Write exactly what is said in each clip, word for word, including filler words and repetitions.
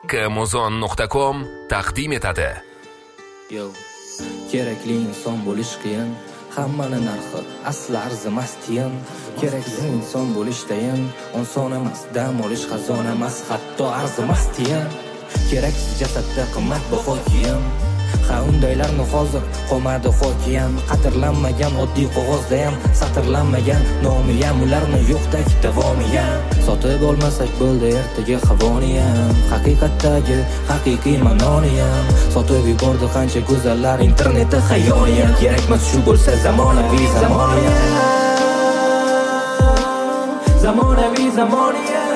Kamuzon nuqta com taqdim etadi. Yo, kerakli inson bo'lish qiyin, hammani narxi asli arzimas tiyin. Keraksiz inson bo'lish tayin, inson emas, dam olish xazona emas, hatto arzimas tiyin. Keraksiz jasadda qimmat baho kiyim. Ha undaylarni hozir qolmadi hokiyam, qadrlanmagan oddiy qog'ozda ham satrlanmagan nomiyam, ularni yo'qdek davomiyam. Sotib olmasak bo'ldi ertaga havoniyam, haqiqatdagi haqiqiy ma'noniyam. Sotib yubordi qancha go'zallar internetda xayoliyam. Kerakmas shu bo'lsa zamonaviy zamoniyam, zamonaviy zamoniyam,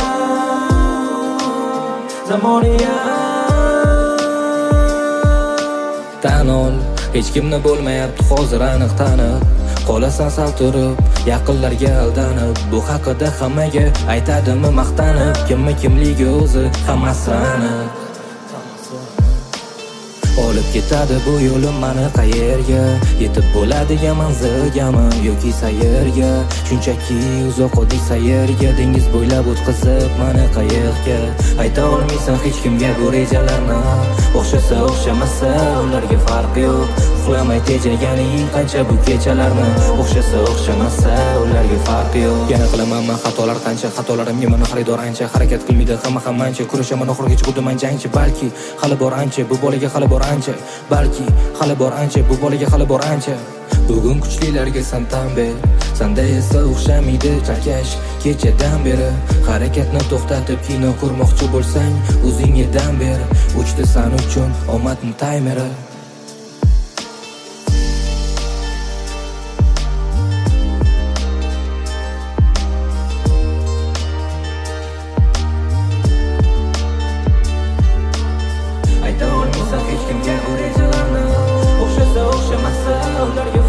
zamoniyam. Tan ol, hech kimni bo'lmayapti hozir aniq tanib. Qolasan sal turib, yaqinlarga aldanib. Bu haqida hammaga aytadimi maqtanib, kimmi kimligi o'zi hammasi aniq. Olib ketadi bu yo'lim mani qayerga, yetib bo'ladigan manzilgami yoki sayrga. Shunchaki uzoq oddiy sayrga, dengiz bo'ylab o'tkazib mani qayiqga. Ayta olmaysan hech kimga bu rejalarni, o'xshasa o'xshamasa ularga farq yo'q. Uxlamay tejaganing qancha bu kechalarni, o'xshasa o'xshamasa ularga farq yo'q. Yana qilaman men xatolar qancha, xatolarimga meni xaridor ancha. Harakat qilmaydi hamma hammancha, kurashaman oxirigacha xuddi jangchi. Balki hali bor ancha, bu bolaga hali bor ancha. Balki hali bor ancha, bu bolaga hali bor ancha. Bugun kuchlilarga san tan ber, sanda esa o'xshamaydi charkash. Kechadan beri harakatni to'xtatib kino ko'rmoqchi bo'lsang, o'zingga dam ber. Uchdi san uchun omadning taymeri. Ayta olmaysan hech kimga bu rejalarni, o'xshasa o'xshamasa ularga